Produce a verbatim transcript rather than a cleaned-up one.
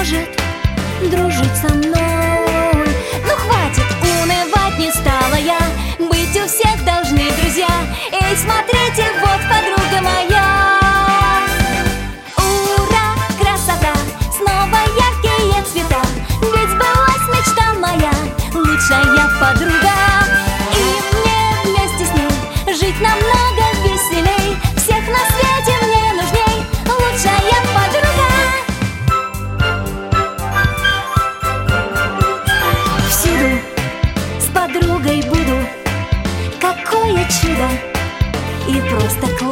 может дружить со мной. Ну хватит унывать, не стала я, быть у всех должны друзья. Эй, смотрите, вот подруга моя. Ура, красота, снова яркие цвета, ведь сбылась мечта моя, лучшая подруга. И мне вместе с ней жить намного веселей, всех на свете мне нужней лучшая подруга. Всюду с подругой буду, какое чудо и просто класс.